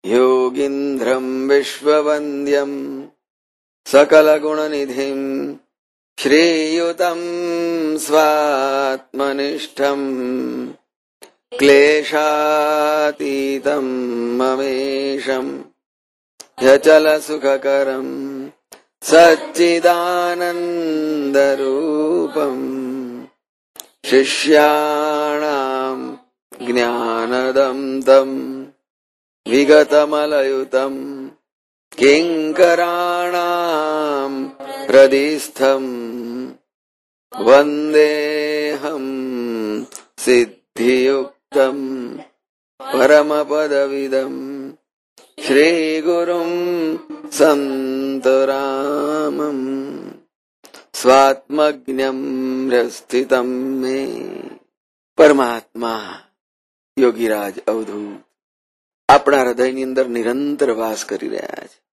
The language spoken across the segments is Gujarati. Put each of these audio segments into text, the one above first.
योगीन्द्रं विश्ववन्द्यं सकलगुणनिधिं श्रीयुतं स्वात्मनिष्ठं क्लेशातीतं ममेशं ह्यचलसुखकरं सच्चिदानन्दरूपं शिष्याणां ज्ञानदं विगतमलयुतं किङ्कराणां हृदिस्थं वन्देऽहं सिद्धियुक्तं परमपदविदं श्रीगुरुं सन्तरामं स्वात्मज्ञं हृस्थितं मे। પરમાત્મા યોગીરાજ અવધૂત આપણા હૃદયની અંદર નિરંતર વાસ કરી રહ્યા છે.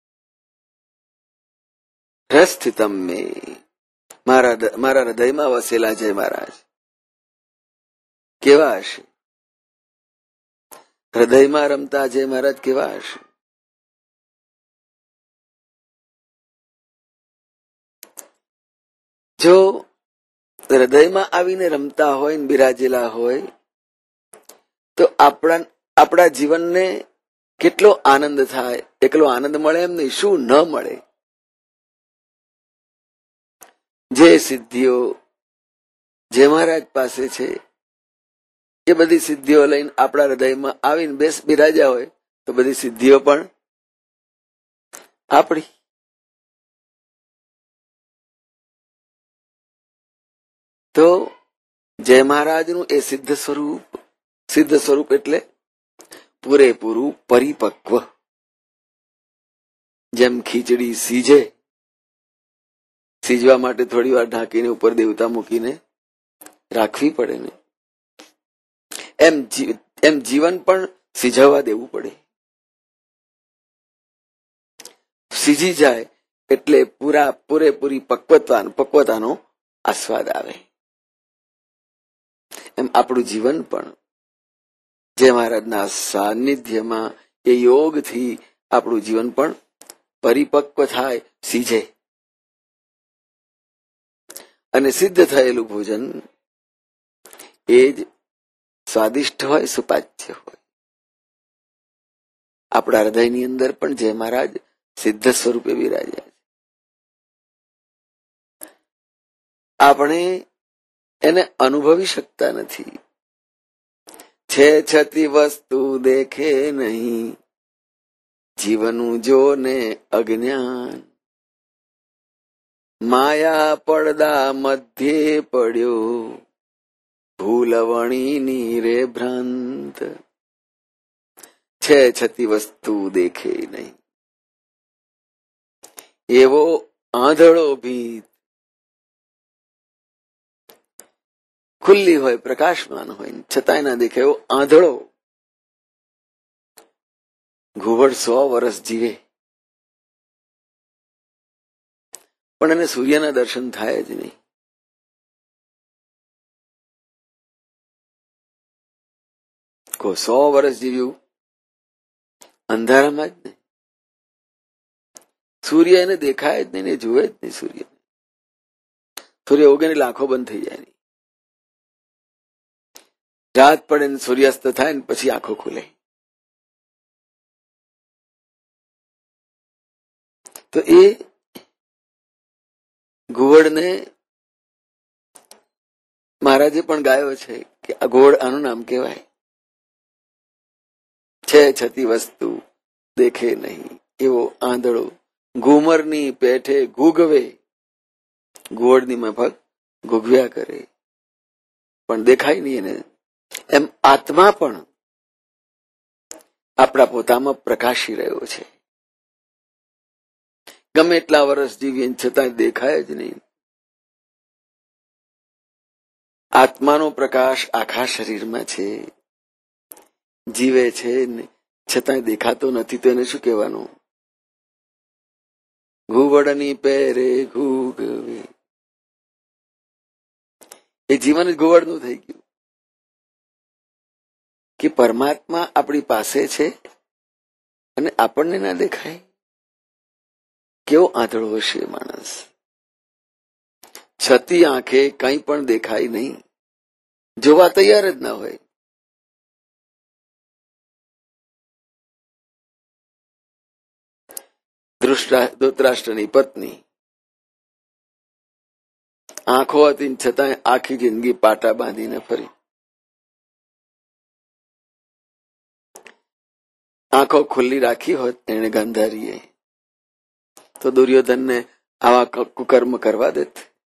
હૃસ્થિતમ મે, મારા હૃદયમાં વસેલા જય મહારાજ કેવા હશે? હૃદયમાં રમતા જય મહારાજ કેવા હશે? જો હૃદયમાં આવીને રમતા હોય ને બિરાજેલા હોય તો આપણા જીવનને કેટલો આનંદ થાય. એકલો આનંદ મળે એમ નહીં, શું ન મળે? જે સિદ્ધિઓ જે મહારાજ પાસે છે એ બધી સિદ્ધિઓ લઈને આપણા હૃદયમાં આવીને બિરાજ્યા હોય તો બધી સિદ્ધિઓ પણ આપણી. તો જય મહારાજનું એ સિદ્ધ સ્વરૂપ એટલે પૂરેપૂરું પરિપક્વ. જેમ ખીચડી સીજવા માટે થોડી વાર ઢાંકીને ઉપર દેવતા મૂકીને રાખવી પડે ને, એમ જીવન પણ સીઝવવા દેવું પડે. સીજી જાય એટલે પૂરેપૂરી પક્વતાનો આસ્વાદ આવે. એમ આપણું જીવન પણ જય મહારાજના સાનિધ્યમાં એ યોગથી આપણું જીવન પણ પરિપક્વ થાય, સીજે. અને સિદ્ધ થયેલું ભોજન એ જ સ્વાદિષ્ટ હોય, સુપાચ્ય હોય. આપણા હૃદયની અંદર પણ જય મહારાજ સિદ્ધ સ્વરૂપે બિરાજ્યા છે. આપણે એને અનુભવી શકતા નથી. છે છતી વસ્તુ દેખે નહીં, જીવનું જોને અજ્ઞાન. માયા પડદા મધ્યે પડ્યો, ભૂલવણીની રે ભ્રાંત. છે છતી વસ્તુ દેખે નહીં, એવો આંધળો ભીત. ખુલ્લી હોય, પ્રકાશમાન હોય, છતાંય ના દેખાય એવો આંધળો. ઘુવડ 100 વર્ષ જીવે પણ એને સૂર્યના દર્શન થાય જ નહીં. 100 વર્ષ જીવ્યું અંધારામાં જ નહીં. સૂર્ય એને દેખાય જ નહીં, ને જુએ જ નહીં. સૂર્ય ઉગે ને આંખો બંધ થઈ જાય. રાત પડે ને સૂર્યાસ્ત થાય ને પછી આંખો ખુલે. તો એ ઘુવડને મહારાજે પણ ગાયો છે કે આ ઘુવડ, આનું નામ કહેવાય. છે છતી વસ્તુ દેખે નહીં, એવો આંધળો. ઘુમરની પેઠે ઘૂઘવે, ઘુવડની માફક ઘૂઘવ્યા કરે પણ દેખાય નહીં એને. એમ આત્મા પણ આપણા પોતામાં પ્રકાશી રહ્યો છે. ગમે એટલા વર્ષ જીવીએ છતાં દેખાય જ નહીં. આત્માનો પ્રકાશ આખા શરીરમાં છે, જીવે છે, છતાં દેખાતો નથી. તો એને શું કહેવાનું? ઘુવડની પેરે ઘૂઘવે. એ જીવન જ ઘુવડનું થઈ ગયું કે પરમાત્મા આપણી પાસે છે અને આપણને ના દેખાય? કેવો આંધળો હશે માણસ. છતી આંખે કંઈ પણ દેખાય નહીં, જોવા તૈયાર જ ના હોય. ધૃતરાષ્ટ્રની પત્ની આંખો હતી છતાં આખી જિંદગી પાટા બાંધીને ફરી. આંખો ખુલ્લી રાખી હોત એને ગાંધારીએ તો દુર્યોધનને આવા કુકર્મ કરવા દેત.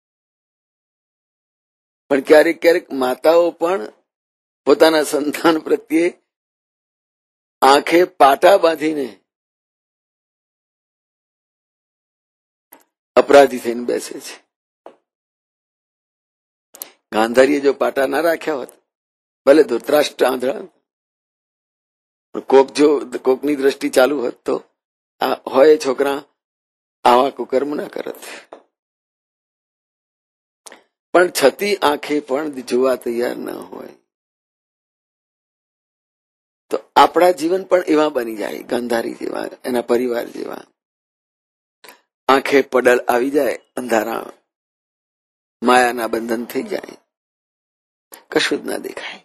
પણ ક્યારેક ક્યારેક માતાઓ પણ પોતાના સંતાન પ્રત્યે આંખે પાટા બાંધીને અપરાધી થઈને બેસે છે. ગાંધારીએ જો પાટા ના રાખ્યા હોત, ભલે ધૃતરાષ્ટ્ર આંધળા, કોકની દ્રષ્ટિ ચાલુ હોત તો હોય છોકરા આવા કુકર્મ ના કરત. પણ છતી આંખે પણ જોવા તૈયાર ન હોય તો આપણા જીવન પણ એવા બની જાય, ગાંધારી જેવા, એના પરિવાર જેવા. આંખે પડલ આવી જાય, અંધારા માયાના બંધન થઈ જાય, કશું જ ના દેખાય.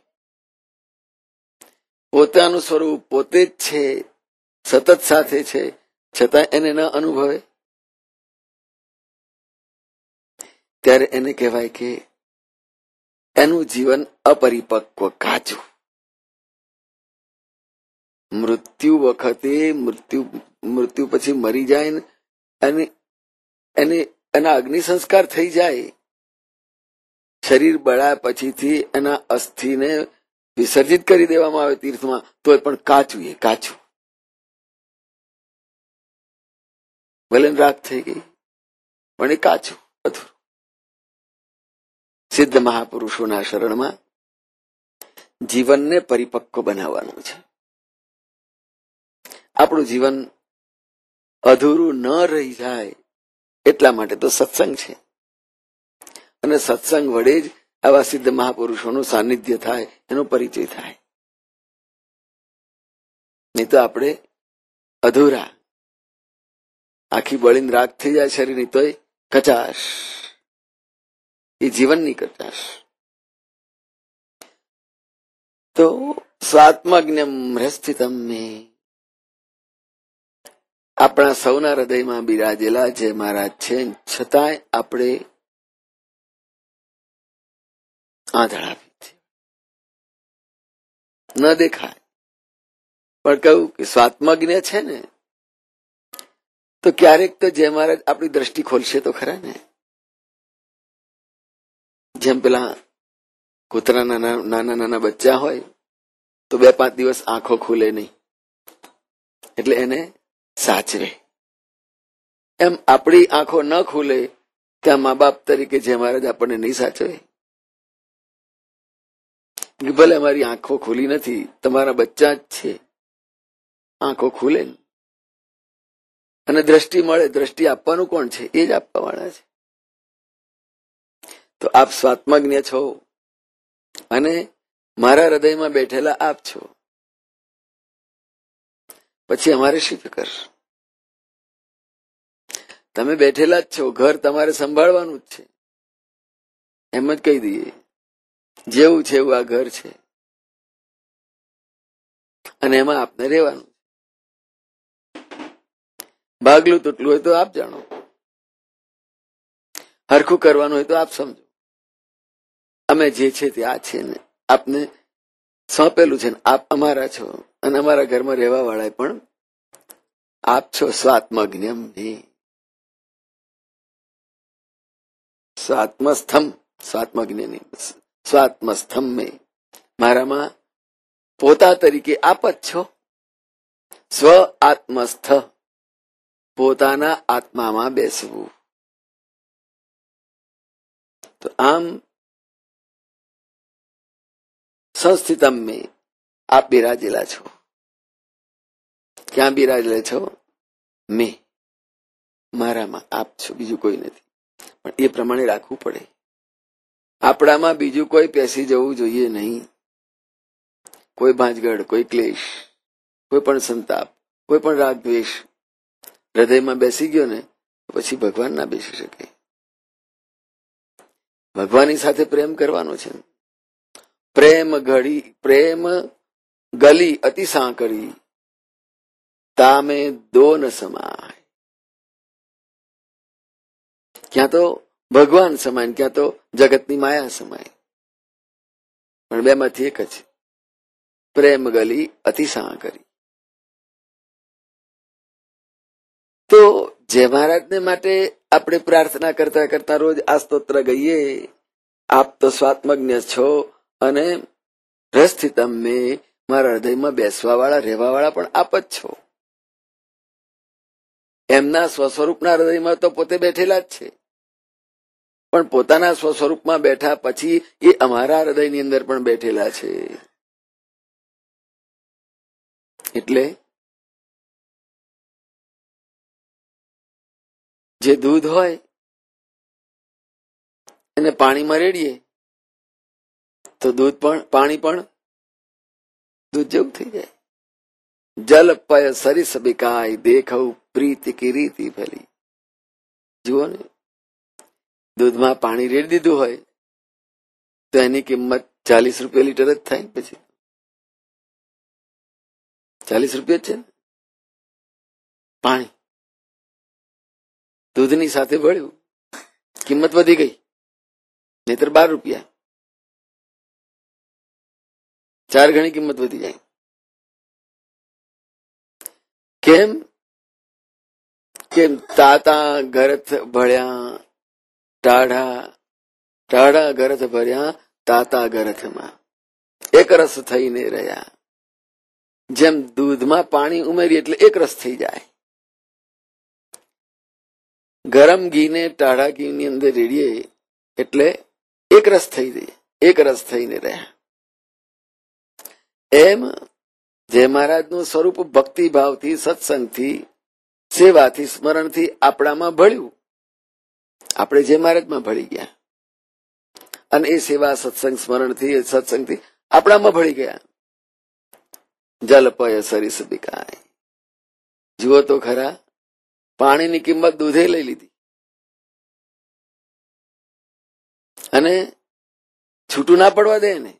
પોતાનું સ્વરૂપ પોતે જ છે, સતત સાથે છે, છતાં એને ન અનુભવે, ત્યારે એને કહેવાય કે એનું જીવન અપરિપક્વ, કાચું. મૃત્યુ વખતે મૃત્યુ પછી મરી જાય અને એના અગ્નિ સંસ્કાર થઈ જાય, શરીર બળ્યા પછીથી એના અસ્થિને વિસર્જિત કરી દેવામાં આવે તીર્થમાં, તોય પણ કાચું, એ કાચું. ભલે રાત થઈ ગઈ પણ એ કાચું, અધૂરું. સિદ્ધ મહાપુરુષોના શરણમાં જીવનને પરિપક્વ બનાવવાનું છે. આપણું જીવન અધૂરું ન રહી જાય એટલા માટે તો સત્સંગ છે, અને સત્સંગ વડે જ આવા સિદ્ધ મહાપુરુષોનું સાનિધ્ય થાય, એનો પરિચય થાય. નહીં તો આપણે અધૂરા, આખી બળીને રાખ થઈ જાય શરીરની તોય કચાશ, એ જીવનની કચાશ. તો સ્વાત્મજ્ઞમ હૃસ્થિતમ મે, આપણા સૌના હૃદયમાં બિરાજેલા જે મહારાજ છે, છતાંય આપણે આંધળા ન દેખાય. પણ કહ્યું કે સ્વાત્મજ્ઞ છે ને, તો ક્યારેક તો જે મહારાજ આપણી દ્રષ્ટિ ખોલશે તો ખરા ને. જેમ પેલા કૂતરાના નાના નાના બચ્ચા હોય તો 2-5 દિવસ આંખો ખુલે નહીં, એટલે એને સાચવે. એમ આપણી આંખો ન ખુલે ત્યાં મા બાપ તરીકે જે મહારાજ આપણને નહીં સાચવે. ભલે અમારી આંખો ખુલી નથી, તમારા બચ્ચા જ છે, આંખો ખુલે અને દ્રષ્ટિ મળે. દ્રષ્ટિ આપવાનું કોણ છે? એ જ આપવા વાળા છે. તો આપ સ્વાત્મજ્ઞ છો અને મારા હૃદયમાં બેઠેલા આપ છો, પછી અમારે શી ફિકર? તમે બેઠેલા જ છો, ઘર તમારે સંભાળવાનું જ છે. એમ જ કહી દઈએ, જેવું છે એવું આ ઘર છે અને એમાં આપને રહેવાનું. ભાગલું તૂટલું હોય તો આપ જાણો, હરખું કરવાનું હોય તો આપ સમજો. અમે જે છે તે આ છે ને આપને સોંપેલું છે ને આપ અમારા છો, અને અમારા ઘરમાં રહેવા વાળા પણ આપ છો. સ્વાત્મજ્ઞમ મે, સ્વાત્મસ્થમ, સ્વાત્મજ્ઞની સ્વાત્મસ્થમ મે, મારામાં પોતા તરીકે આપ જ છો. સ્વ આત્મસ્થ, પોતાના આત્મામાં બેસવું. તો આમ સંસ્થિતમ મે, આપ બિરાજેલા છો. ક્યાં બિરાજેલા છો? મેં, મારામાં આપ છો, બીજું કોઈ નથી. પણ એ પ્રમાણે રાખવું પડે. આપણામાં બીજું કોઈ પેસી જવું જોઈએ નહીં. કોઈ ભાંજગડ, કોઈ ક્લેશ, કોઈ પણ સંતાપ, કોઈ પણ રાગ દ્વેષ હૃદયમાં બેસી ગયો ને પછી ભગવાન ના બેસી શકે. ભગવાનની સાથે પ્રેમ કરવાનો છે. પ્રેમ ગલી અતિ સાંકળી, તામે દો ન સમાય. ક્યાં તો ભગવાન સમાય, ક્યાં તો જગતની માયા સમાય, પણ બેમાંથી એક જ. પ્રેમ ગલી અતિ સાંકળી. તો જય મહારાજને માટે આપણે પ્રાર્થના કરતા કરતા રોજ આ સ્તોત્ર ગઈએ. આપ તો સ્વાત્મજ્ઞ છો અને રસસ્થિતમ મે, મારા હૃદયમાં બેસવા વાળા રહેવા વાળા પણ આપ જ છો. એમના સ્વસ્વરૂપના હૃદયમાં તો પોતે બેઠેલા જ છે, પણ પોતાના સ્વસ્વરૂપમાં બેઠા પછી એ અમારા હૃદયની અંદર પણ બેઠેલા છે. એટલે જે દૂધ હોય એને પાણીમાં રેડીએ તો દૂધ પણ પાણી પણ દૂધ જેવું થઈ જાય. જલ પય સરિસ બિકાય, દેખઉ પ્રીતિ કી રીતિ ભલી. જુઓ ને, દૂધમાં પાણી રેડી દીધું હોય તો એની કિંમત 40 રૂપિયા લીટર જ થાય. પછી 40 રૂપિયા જ છે ને પાણી. દૂધની સાથે ભળ્યું, કિંમત વધી ગઈ, નહીતર 12 રૂપિયા, 4 ગણી કિંમત વધી જાય. કેમ? કેમ? તાતા ગરથ ભળ્યા ટાઢા ગરથ ભર્યા તાતા ગરથમાં, એક રસ થઈને રહ્યા. જેમ દૂધમાં પાણી ઉમેરી એટલે એક રસ થઈ જાય. ગરમ ઘીને ટાઢા ઘીની અંદર રેડીએ એટલે એક રસ થઈ જાય, એક રસ થઈને રહ્યા. એમ જય મહારાજનું સ્વરૂપ ભક્તિભાવથી, સત્સંગથી, સેવાથી, સ્મરણથી આપણામાં ભળ્યું. આપણે જય મહારાજમાં ભળી ગયા અને એ સેવા, સત્સંગ, સ્મરણથી, સત્સંગથી આપણામાં ભળી ગયા. જલપય સરિસ બિકાય. જુઓ તો ખરા, પાણીની કિંમત દૂધે લઈ લીધી અને છૂટું ના પડવા દે ને.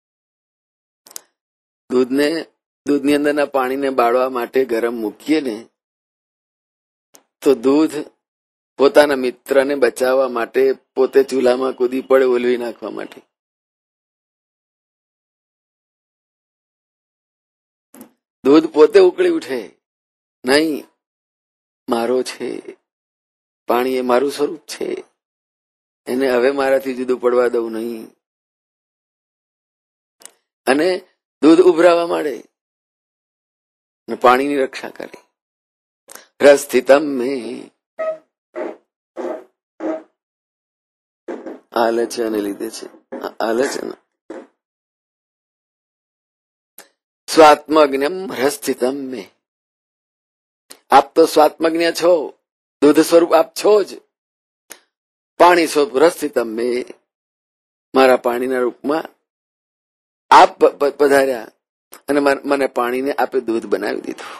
દૂધની અંદરના પાણીને બાળવા માટે ગરમ મૂકીએ ને તો દૂધ પોતાના મિત્રને બચાવવા માટે પોતે ચૂલામાં કૂદી પડે ઓલવી નાખવા માટે. દૂધ પોતે ઉકળી ઉઠે, નહીં મારો છે, પાણી એ મારું સ્વરૂપ છે, એને હવે મારાથી જુદું પડવા દઉં નહીં. અને દૂધ ઉભરાવા માંડે અને પાણીની રક્ષા કરે. રસસ્થિતમ મે, હાલે છે અને લીધે છે, હાલે છે ને. સ્વાત્મજ્ઞમ રસસ્થિતમ મે, આપ તો સ્વાત્મજ્ઞ છો, દૂધ સ્વરૂપ આપ છો જ. પાણી સ્વરૂપ રસસ્થિતમ મે, મારા પાણીના રૂપમાં આપ પધાર્યા અને મને પાણીને આપે દૂધ બનાવી દીધું.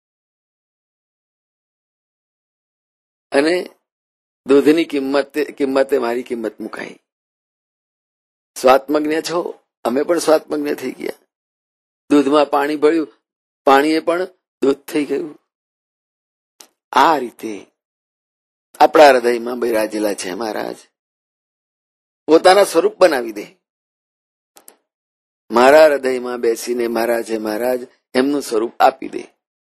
અને દૂધની કિંમતે મારી કિંમત મુકાઈ. સ્વાત્મજ્ઞ છો, અમે પણ સ્વાત્મજ્ઞ થઈ ગયા. દૂધમાં પાણી ભળ્યું, પાણીએ પણ દૂધ થઈ ગયું. આ રીતે આપણા હૃદયમાં બિરાજેલા છે મહારાજ. પોતાના સ્વરૂપ બનાવી દે. મારા હૃદયમાં બેસીને મહારાજ એમનું સ્વરૂપ આપી દે.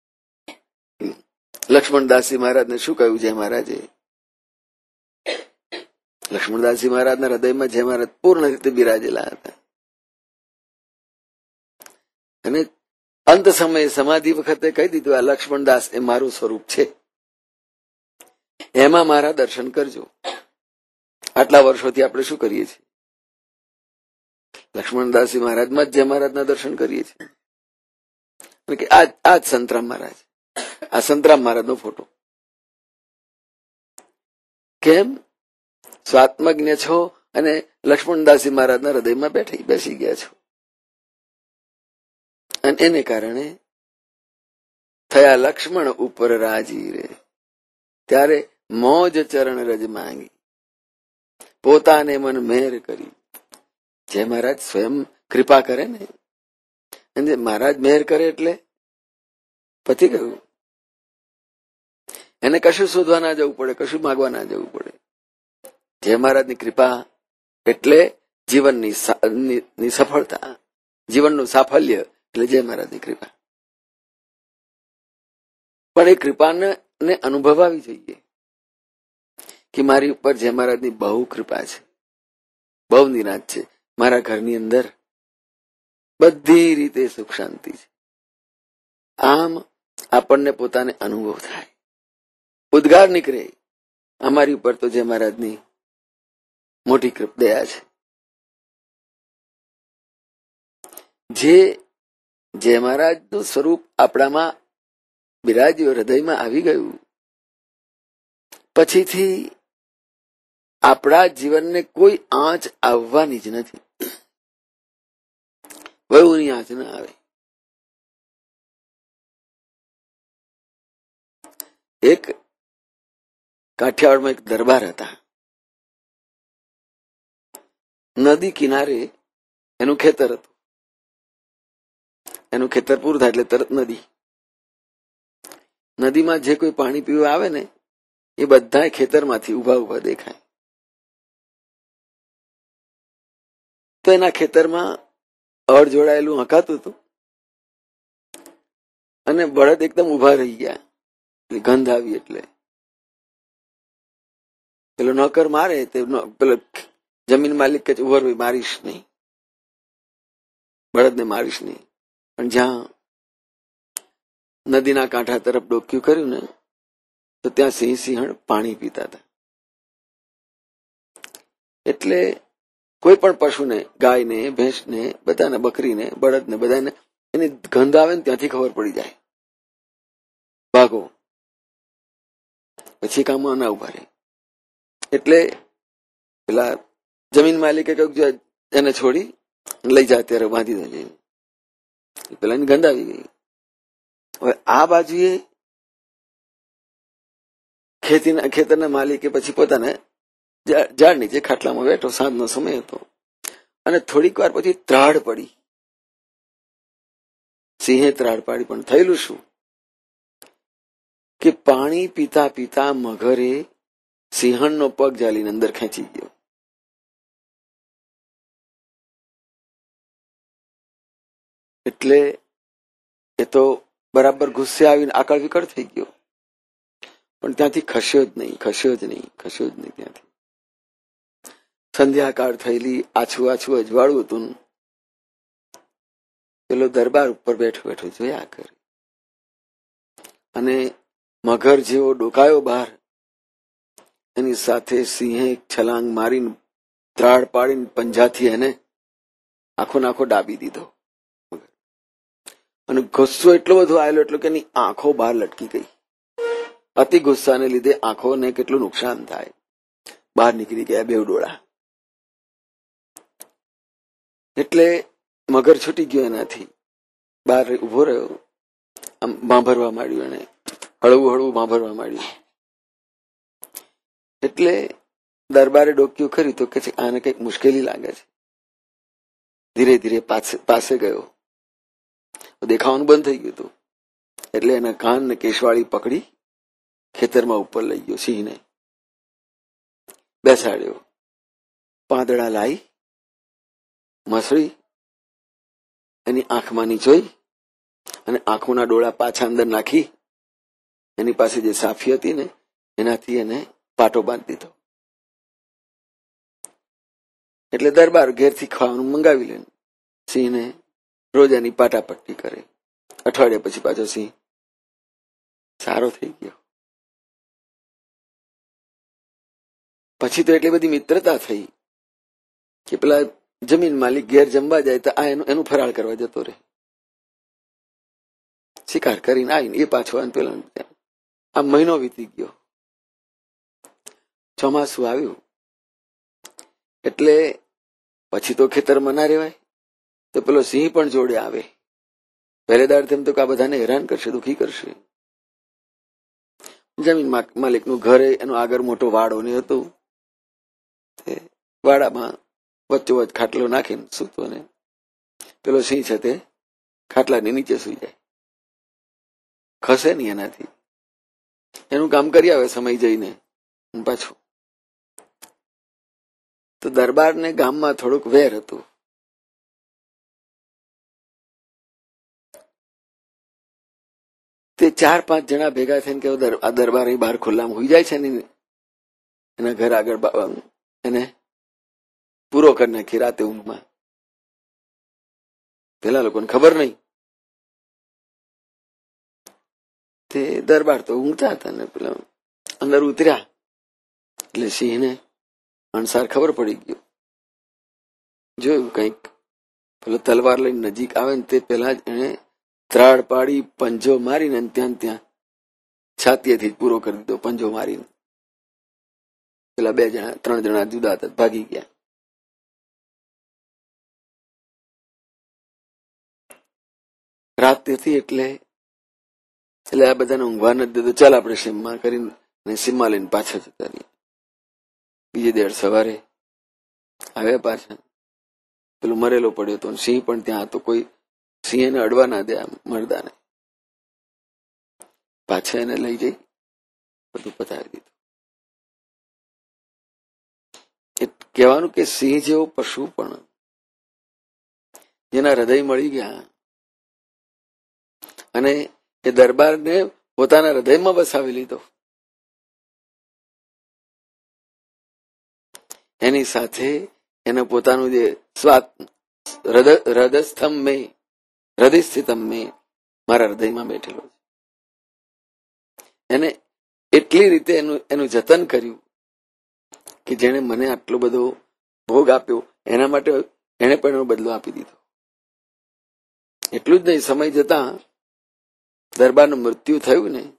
લક્ષ્મણદાસજી મહારાજને શું કહ્યું જય મહારાજે? લક્ષ્મણદાસજી મહારાજના હૃદયમાં જય મહારાજ પૂર્ણ રીતે બિરાજેલા હતા. અને અંત સમયે સમાધિ વખતે કહી દીધું, આ લક્ષ્મણદાસ એ મારું સ્વરૂપ છે, એમાં મારા દર્શન કરજો. આટલા વર્ષોથી આપણે શું કરીએ છીએ? લક્ષ્મણદાસજી મહારાજમાં જ જય મહારાજના દર્શન કરીએ છીએ. આ જ સંતરામ મહારાજ, આ સંતરામ મહારાજનો ફોટો. કેમ? સ્વાત્મજ્ઞ છો અને લક્ષ્મણદાસજી મહારાજના હૃદયમાં બેસી ગયા છો. અને એને કારણે થયા લક્ષ્મણ ઉપર રાજી રે. ત્યારે મોજ ચરણ રજ માંગી, પોતાને મન મેર કરી. જે મહારાજ સ્વયં કૃપા કરે ને, અને મહારાજ મેર કરે એટલે પતી ગયું. એને કશું શોધવા ના જવું પડે, કશું માગવા ના જવું પડે. જે મહારાજની કૃપા એટલે જીવનની સફળતા, જીવનનું સાફલ્ય એટલે જય મહારાજની કૃપા. પણ એ કૃપાને અનુભવાવી જોઈએ કે મારી ઉપર જય મહારાજની બહુ કૃપા છે, બહુ નિરાંત છે. મારા ઘરની અંદર બધી રીતે સુખ શાંતિ છે. આમ આપણને પોતાને અનુભવ થાય, ઉદ્ગાર નીકળે, અમારી ઉપર તો જય મહારાજની મોટી દયા છે. જે જય મહારાજનું સ્વરૂપ આપણામાં બિરાજ્યું, હૃદયમાં આવી ગયું, પછીથી આપણા જીવનને કોઈ આંચ આવવાની જ નથી. વહુની આંચ ના આવે. એક કાઠિયાવાડમાં એક દરબાર હતા. નદી કિનારે એનું ખેતર હતું. એનું ખેતર પૂરું થાય એટલે તરત નદી. નદીમાં જે કોઈ પાણી પીવા આવે ને એ બધા ખેતરમાંથી ઉભા ઉભા દેખાય. તો એના ખેતરમાં અળ જોડાયેલું હકાતું હતું અને બળદ એકદમ ઉભા રહી ગયા. ગંધ આવી એટલે પેલો નોકર મારે, પેલો જમીન માલિક કે ઉભર ભાઈ મારીશ નહીં, બળદને મારીશ નહીં. પણ જ્યાં નદીના કાંઠા તરફ ડોક્યું કર્યું ને તો ત્યાં સિંહ સિંહણ પાણી પીતા હતા. એટલે કોઈ પણ પશુને, ગાયને, ભેંસને, બધાને, બકરીને, બળદને, બધાને એની ગંધ આવે ને ત્યાંથી ખબર પડી જાય, ભાગો, પછી કામમાં ના ઉભા રહે. એટલે પેલા જમીન માલિકે કહ્યું એને છોડી લઈ જા, ત્યારે બાંધી દે. પેલા એની ગંધ આવી ગઈ. હવે આ બાજુએ ખેતરના માલિકે પછી પોતાને ઝાડ નીચે ખાટલામાં બેઠો, સાંજનો સમય હતો, અને થોડીક વાર પછી ત્રાડ પડી. સિંહે ત્રાડ પાડી. પણ થયેલું શું કે પાણી પીતા પીતા મગરે સિંહણનો પગ ઝાલીને અંદર ખેંચી ગયો. એટલે એ તો બરાબર ગુસ્સે આવીને આકળ વિકળ થઈ ગયો, પણ ત્યાંથી ખસ્યો જ નહીં ત્યાંથી. સંધ્યાકાળ થયેલી, આછું આછું અજવાળું હતું. પેલો દરબાર ઉપર બેઠો બેઠો જોયા કરે, અને મગર જેવો ડોકાયો બહાર, એની સાથે સિંહે છલાંગ મારીને ત્રાડ પાડીને પંજાથી એને આખો નાખો ડાબી દીધો. અને ગુસ્સો એટલો બધો આવેલો એટલો કે એની આંખો બહાર લટકી ગઈ. અતિ ગુસ્સાને લીધે આંખોને કેટલું નુકસાન થાય, બહાર નીકળી ગયા બેવ ડોળા. એટલે મગર છૂટી ગયો એનાથી, બહાર ઉભો રહ્યો, આમ ભાંભરવા માંડ્યું, એને હળવું હળવું ભાંભરવા માંડ્યું. એટલે દરબારે ડોક્યું કર્યું તો કે આને કઈક મુશ્કેલી લાગે છે. ધીરે ધીરે પાસે ગયો, દેખાવાનું બંધ થઈ ગયું હતું. એટલે એના કાન ને કેશવાળી પકડી ખેતરમાં ઉપર લઈ ગયો, સિંહને બેસાડ્યો, પાંદડા લાવી મસળી એની આંખમાં નીચોઈ અને આંખોના ડોળા પાછા અંદર નાખી એની પાસે જે સાફી હતી ને એનાથી એને પાટો બાંધી દીધો. એટલે દરબાર ઘેરથી ખાવાનું મંગાવી લે, સિંહને રોજ એની પાટાપટ્ટી કરે. અઠવાડિયા પછી પાછો સિંહ સારો થઈ ગયો. પછી તો એટલી બધી મિત્રતા થઈ કે પેલા જમીન માલિક ઘેર જમવા જાય તો આ એનું ફરાળ કરવા જતો રહે. શિકાર કરીને આવીને એ પાછો પેલા આ મહિનો વીતી ગયો. ચોમાસું આવ્યું એટલે પછી તો ખેતરમાં ના રહેવાય, તો પેલો સિંહ પણ જોડે આવે. પહેરેદાર તેમ તો આ બધાને હેરાન કરશે, દુઃખી કરશે. જમીન માલિકનું ઘર, એનો આગળ મોટો વાડો ને હતું. વાડામાં વચ્ચોવચ ખાટલો નાખીને સૂતો ને પેલો સિંહ છે તે ખાટલાની નીચે સુઈ જાય, ખસે નહીં એનાથી. એનું કામ કરી આવે સમય જઈને પાછું. તો દરબારને ગામમાં થોડુંક વેર હતું. તે 4-5 જણા ભેગા થઈને કે આ દરબાર અહીં બહાર ખુલ્લામાં હોઈ જાય છે ને એના ઘર આગળ એને પૂરો કરી નાખી રાતે ઊંઘમાં. પેલા લોકોને ખબર નહીં. તે દરબાર તો ઊંઘતા હતા ને પેલા અંદર ઉતર્યા એટલે સિંહને અણસાર ખબર પડી ગયો. જોયું કંઈક પેલો તલવાર લઈને નજીક આવે ને તે પેલા જ એને ત્રાડ પાડી પંજો મારીને ત્યાં છાતીએથી પૂરો કરી દીધો. પંજો મારીને પેલા 3 જણા જુદા હતા, ભાગી ગયા. રાત હતી એટલે આ બધાને ઊંઘવા નથી દેતો. ચાલ આપણે સીમમાં કરીને સીમમાં લઈને પાછા જતા રહીએ. બીજે દાડે સવારે આવ્યા પાછા. પેલું મરેલો પડ્યો હતો, સિંહ પણ ત્યાં હતો. કોઈ સિંહ એને અડવા ના દે મરદાને. પાછા એને લઈ જઈ બધું પતાવી દીધું. કહેવાનું કે સિંહ જેવો પશુ પણ જેના હૃદય મળી ગયા અને એ દરબારને પોતાના હૃદયમાં બસાવી લીધો. એની સાથે એને પોતાનું જે હૃદયસ્થમ મેં મારા હૃદયમાં બેઠેલો છે. એને એટલી રીતે એનું જતન કર્યું કે જેને મને આટલો બધો ભોગ આપ્યો એના માટે એને પણ એનો બદલો આપી દીધો. એટલું જ નહીં, સમય જતા દરબારનું મૃત્યુ થયું ને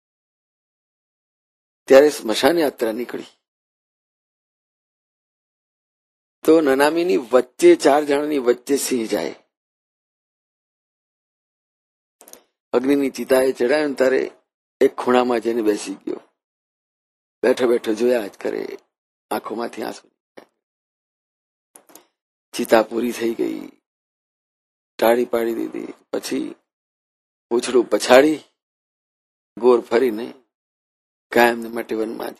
ત્યારે સ્મશાન યાત્રા નીકળી. તો નનામીની વચ્ચે 4 જણાની વચ્ચે સિંહ જાય. અગ્નિની ચિતાએ ચડાયો ત્યારે એક ખૂણામાં જઈને બેસી ગયો. બેઠો બેઠો જોયા જ કરે, આંખોમાંથી આંસુ. ચિતા પૂરી થઈ ગઈ, ટાળી પાડી દીધી. પછી પૂછડું પછાડી ગોર ફરીને કાયમને માટે વનમાં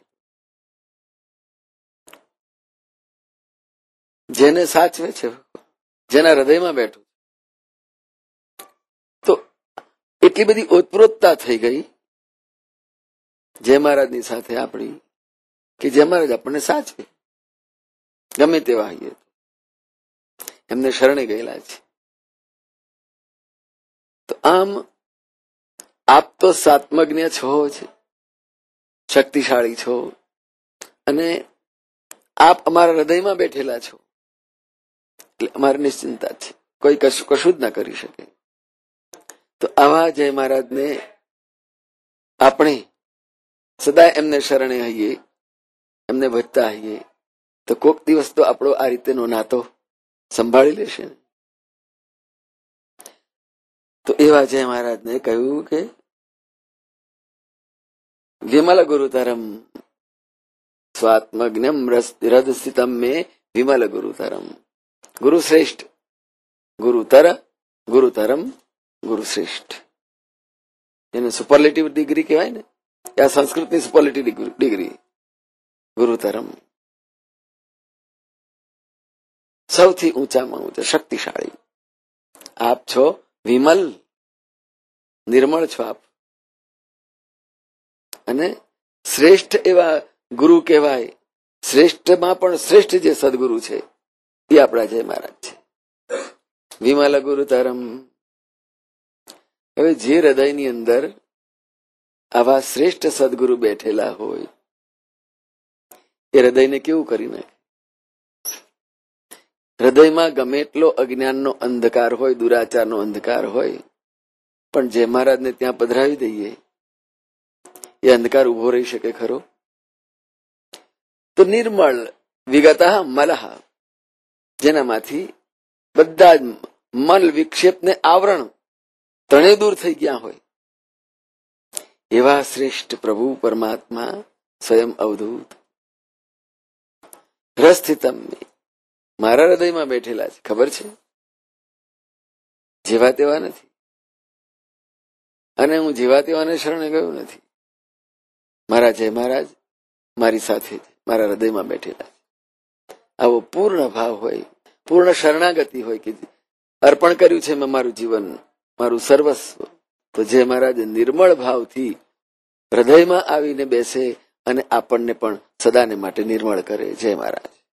જેને સાચવે છે, જેના હૃદયમાં બેઠું. તો એટલી બધી ઓતપ્રોતતા થઈ ગઈ જય મહારાજની સાથે આપણી કે જય મહારાજ આપણને સાચવે ગમે તેવા આવીએ. એમને શરણે ગયેલા છે. તો આમ આપ તો સાત્મજ્ઞ છો, શક્તિશાળી છો અને આપ અમારા હૃદયમાં બેઠેલા છો એટલે અમારે નિશ્ચિંતા છે. કોઈ કશું જ ના કરી શકે. તો આવા જય મહારાજને આપણે સદા એમને શરણે હઈએ, એમને ભજતા હઈએ તો કોક દિવસ તો આપણો આ રીતેનો નાતો સંભાળી લેશે. તો એવા જય મહારાજને કહ્યું કે વિમલ ગુરુતરમ સ્વાત્મજ્ઞમ હૃદસ્થિતમ મે વિમલ ગુરુતરમ. ગુરુ શ્રેષ્ઠ, ગુરુતરમ, ગુરુ શ્રેષ્ઠ. એને સુપરલેટિવ ડિગ્રી કહેવાય ને, આ સંસ્કૃતની સુપરલેટિવ ડિગ્રી ગુરુતરમ. સૌથી ઊંચામાં ઊંચા, શક્તિશાળી. આપ છો વિમલ, નિર્મળ છો આપ. અને શ્રેષ્ઠ એવા ગુરુ કહેવાય. શ્રેષ્ઠમાં પણ શ્રેષ્ઠ જે સદગુરુ છે એ આપણા જય મહારાજ છે. વિમલ ગુરુતરમ. હવે જે હૃદયની અંદર આવા શ્રેષ્ઠ સદગુરુ બેઠેલા હોય એ હૃદયને કેવું કરી નાખે. હૃદયમાં ગમે એટલો અજ્ઞાનનો અંધકાર હોય, દુરાચારનો અંધકાર હોય, પણ જય મહારાજને ત્યાં પધરાવી દઈએ એ અંધકાર ઉભો રહી શકે ખરો? તો નિર્મળ વિગત મલહ, જેનામાંથી બધા જ મલ વિક્ષેપને આવરણ ત્રણેય દૂર થઈ ગયા હોય એવા શ્રેષ્ઠ પ્રભુ પરમાત્મા સ્વયં અવધૂત રસસ્થિતમ મારા હૃદયમાં બેઠેલા છે. ખબર છે, જેવા તેવા નથી, અને હું જેવા તેવાને શરણે ગયો નથી. મારા જય મહારાજ મારી સાથે મારા હૃદયમાં બેઠેલા છે. આવો પૂર્ણ ભાવ હોય, પૂર્ણ શરણાગતિ હોય કે અર્પણ કર્યું છે મેં મારું જીવન, મારું સર્વસ્વ, તો જય મહારાજ નિર્મળ ભાવથી હૃદયમાં આવીને બેસે અને આપણને પણ સદાને માટે નિર્મળ કરે. જય મહારાજ.